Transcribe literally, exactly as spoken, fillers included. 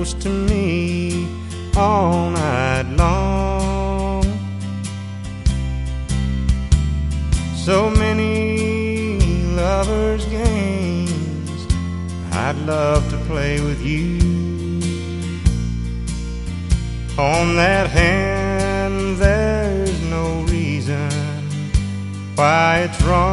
close to me all night long. So many lovers' games I'd love to play with you. On that hand there's no reason why it's wrong